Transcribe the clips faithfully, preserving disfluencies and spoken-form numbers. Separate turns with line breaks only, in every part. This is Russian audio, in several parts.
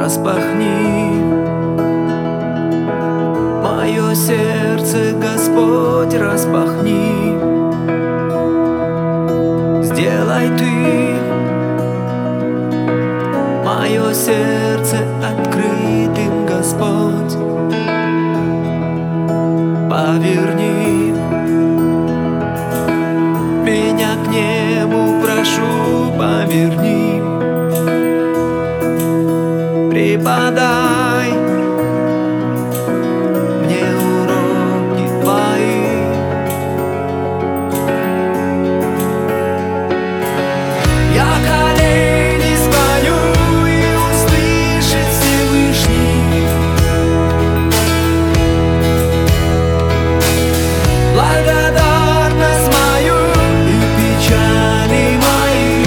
Распахни мое сердце, Господь, распахни. Сделай Ты мое сердце открытым, Господь. Поверни меня к нему, прошу, поверни. Преподай мне уроки Твои. Я колени склоню и услышит Всевышний. Благодарность мою и печали мои.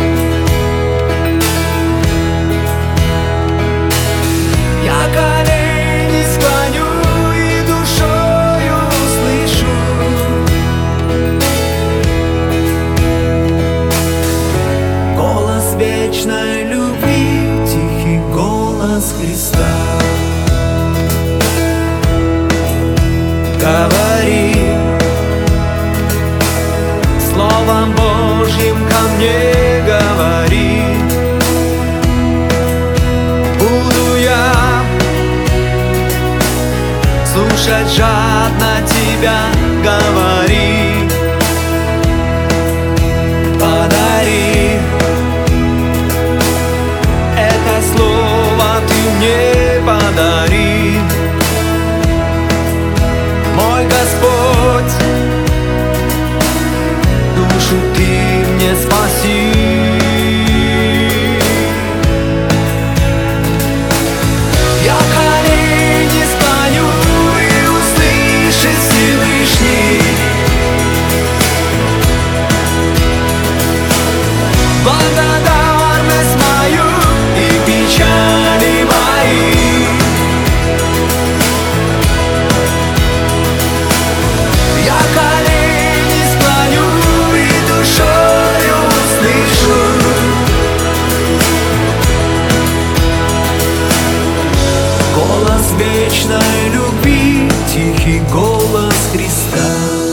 Я колени склоню и душою услышу. Голос вечной любви, тихий голос Христа. Говори Словом Божьим ко мне, говори. Буду я слушать жадно Тебя, говори. Подари это слово, Ты мне подари. Мой Господь, душу Ты мне спаси. Я колени склоню и услышит Всевышний. Благодарность мою и печали мои. Я колени склоню и душою услышу. Голос вечной любви, тихий голос Христа.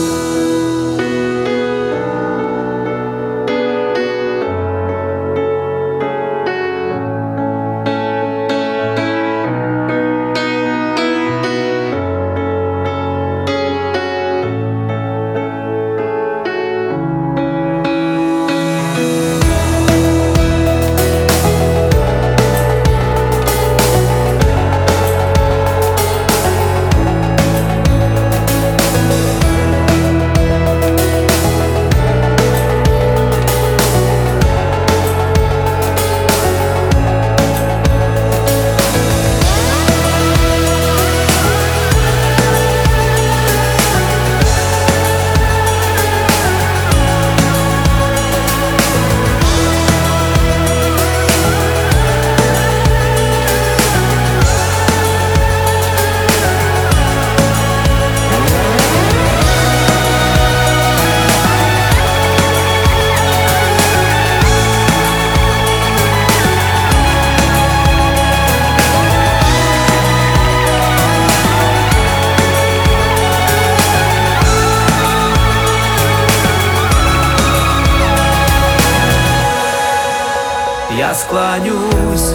Я склонюсь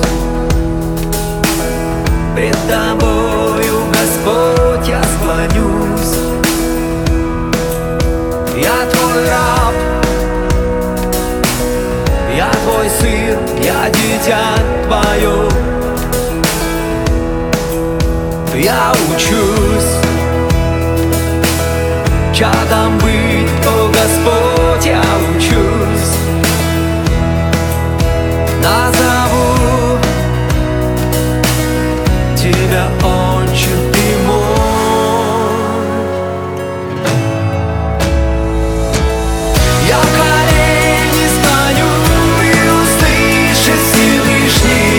пред Тобою, Господь, я склонюсь. Я Твой раб, я Твой сын, я дитя Твое. Я учусь чадом быть, о Господь, я учусь. Назову Тебя, Отче, Ты мой. Я колени склоню и услышит Всевышний.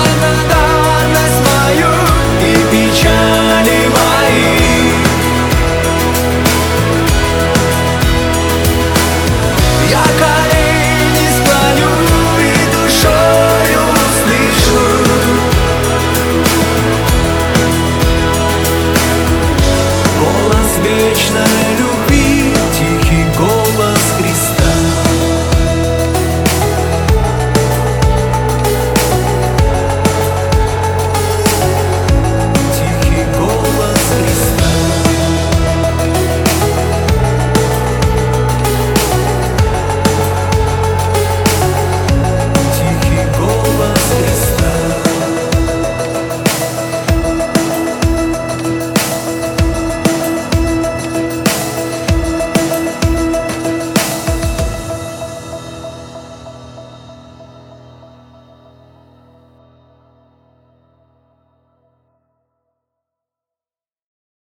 Благодарность мою и печали мои. вечное